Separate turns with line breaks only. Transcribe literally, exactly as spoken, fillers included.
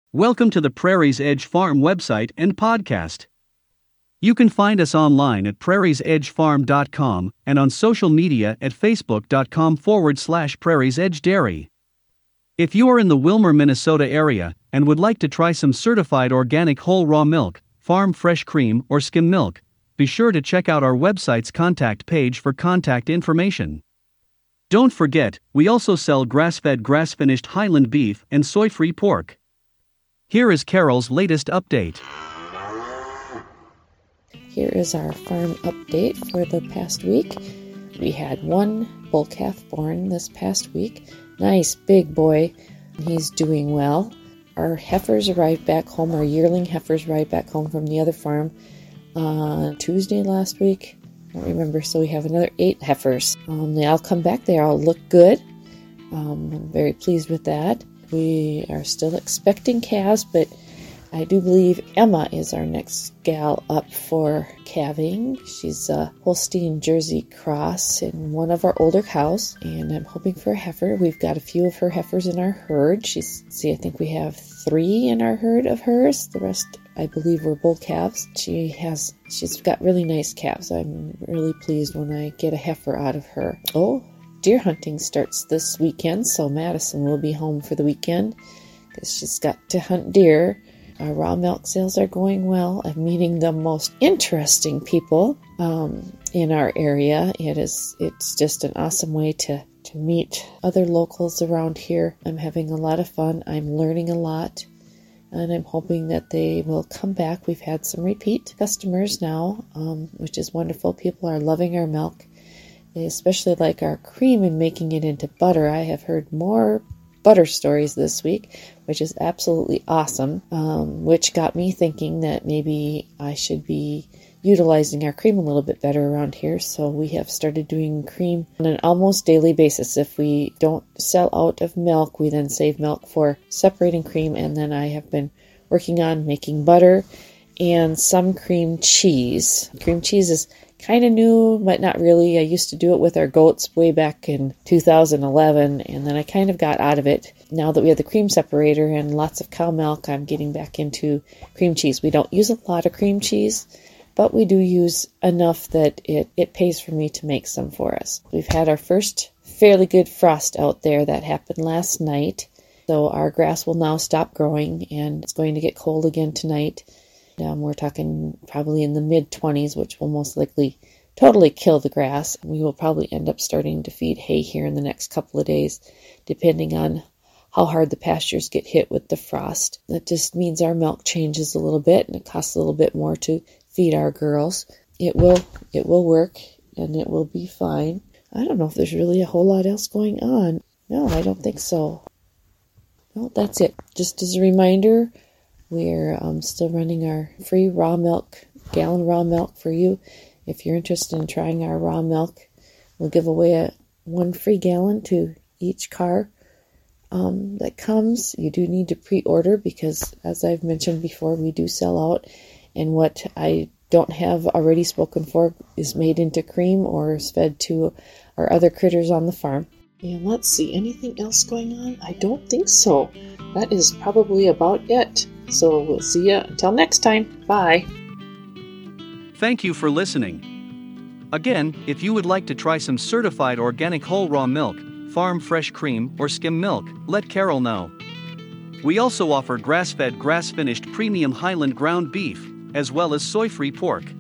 Welcome to the Prairie's Edge Farm website and podcast. You can find us online at prairies edge farm dot com and on social media at facebook.com forward slash Prairie's Edge Dairy. If you are in the Wilmer, Minnesota area and would like to try some certified organic whole raw milk, farm fresh cream, or skim milk, be sure to check out our website's contact page for contact information. Don't forget, we also sell grass-fed, grass-finished Highland beef and soy-free pork. Here is Carol's latest update.
Here is our farm update for the past week. We had one bull calf born this past week. Nice big boy. He's doing well. Our heifers arrived back home. Our yearling heifers arrived back home from the other farm on uh, Tuesday last week. I don't remember. So we have another eight heifers. Um, they all come back. They all look good. Um, I'm very pleased with that. We are still expecting calves, but I do believe Emma is our next gal up for calving. She's a Holstein Jersey cross in one of our older cows, and I'm hoping for a heifer. We've got a few of her heifers in our herd. She's, see, I think we have three in our herd of hers. The rest, I believe, were bull calves. She has, she's got really nice calves. I'm really pleased when I get a heifer out of her. Oh, deer hunting starts this weekend, so Madison will be home for the weekend because she's got to hunt deer. Our raw milk sales are going well. I'm meeting the most interesting people um, in our area. It is, it's just an awesome way to, to meet other locals around here. I'm having a lot of fun. I'm learning a lot, and I'm hoping that they will come back. We've had some repeat customers now, um, which is wonderful. People are loving our milk. They especially like our cream and making it into butter. I have heard more butter stories this week, which is absolutely awesome, um, which got me thinking that maybe I should be utilizing our cream a little bit better around here. So we have started doing cream on an almost daily basis. If we don't sell out of milk, we then save milk for separating cream, and then I have been working on making butter and some cream cheese. Cream cheese is kind of new, but not really. I used to do it with our goats way back in two thousand eleven, and then I kind of got out of it. Now that we have the cream separator and lots of cow milk, I'm getting back into cream cheese. We don't use a lot of cream cheese, but we do use enough that it, it pays for me to make some for us. We've had our first fairly good frost out there. That happened last night, so our grass will now stop growing, and it's going to get cold again tonight. Um, we're talking probably in the mid twenties, which will most likely totally kill the grass. We will probably end up starting to feed hay here in the next couple of days, depending on how hard the pastures get hit with the frost. That just means our milk changes a little bit, and it costs a little bit more to feed our girls. It will, it will work, and it will be fine. I don't know if there's really a whole lot else going on. No, I don't think so. No, that's it. Just as a reminder, we're um, still running our free raw milk, gallon raw milk for you. If you're interested in trying our raw milk, we'll give away a one free gallon to each car um, that comes. You do need to pre-order because, as I've mentioned before, we do sell out. And what I don't have already spoken for is made into cream or is fed to our other critters on the farm. And let's see, anything else going on? I don't think so. That is probably about it. So we'll see you until next time. Bye.
Thank you for listening. Again, if you would like to try some certified organic whole raw milk, farm fresh cream, or skim milk, let Carol know. We also offer grass-fed, grass-finished premium Highland ground beef, as well as soy-free pork.